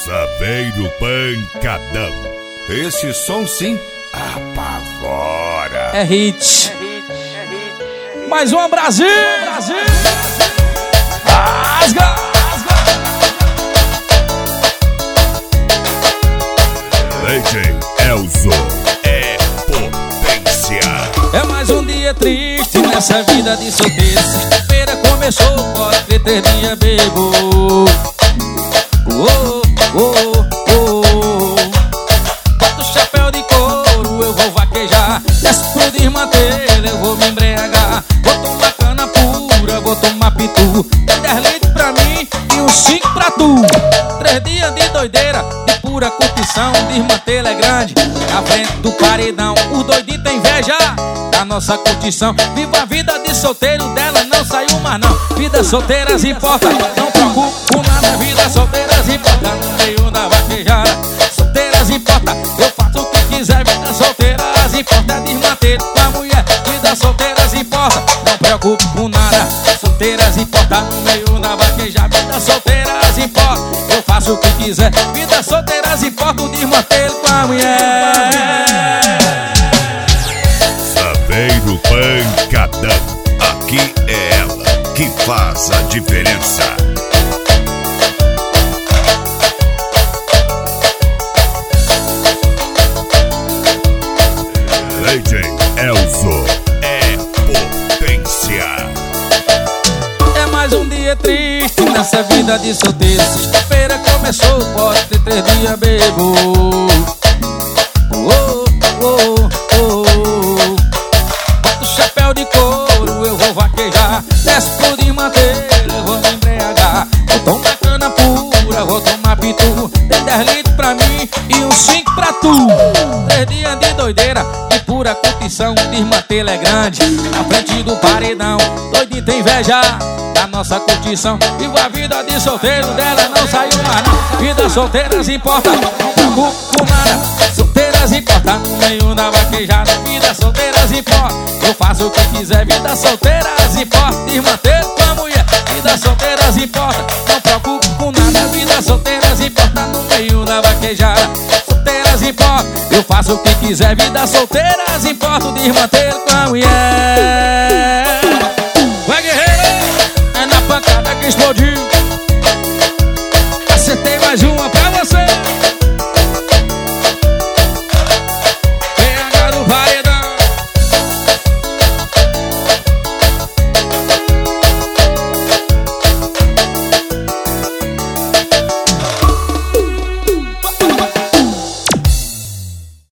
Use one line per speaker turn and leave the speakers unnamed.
Saveiro Pancadão. Esse som sim apavora.
É hit. Mais uma Brasil. Rasga.
DJ Elzo é potência.
É mais um dia triste nessa vida de solteiro. Sexta-feira começou, pode ter 3 dias bebo. Bota o chapéu de couro, eu vou vaquejar. Desce pro desmantelo, eu vou me embriagar. Vou tomar cana pura, vou tomar pitu. Tem 10 litros pra mim e uns 5 pra tu. 3 dias de doideira, de pura curtição. Desmantelo é grande, na frente do paredão. Os doidinhos tem inveja da nossa curtição. Viva a vida de solteiro, dela não saiu mais não. Vida solteiras importa, não preocupo com nada. Vida solteiras importa, no meio da vaquejada. Solteiras importa, eu faço o que quiser. Vida solteiras importa, desmantelo com a mulher. Vida solteiras importa, não preocupo com nada. Solteiras importa, no meio da vaquejada. Vida solteiras importa, eu faço o que quiser. Vida solteiras importa, o desmantelo com a mulher.
Saveiro Pancadão. Aqui é ela que faz a diferença. DJ Elzo é potência.
É mais um dia triste nessa vida de solteiro. Sexta-feira começou, pode ter 3 dias bebo. Bota o chapéu de couro, eu vou vaquejar. Desce pro desmantelo, eu vou me embriagar. Vou tomar cana pura, vou tomar pitu. Tem 10 litros pra mim e uns 5 pra tu. 3 dias de doideira, de pura curtição. Desmantelo é grande, na frente do paredão. Doidinho tem inveja da nossa curtição. Viva a vida de solteiro, dela não saiu mais não. Vida solteiras importa, não preocupo com nada. Solteiras importa, no meio da vaquejada. Vida solteiras importa, eu faço o que quiser. Vida solteiras importa, desmantelo com a mulher. Vida solteiras importa, não preocupo com nada. Vida solteiras importa, no meio da vaquejada. Solteiras importa, eu faço o que quiser. Vida solteiras importa, desmantelo com a mulher.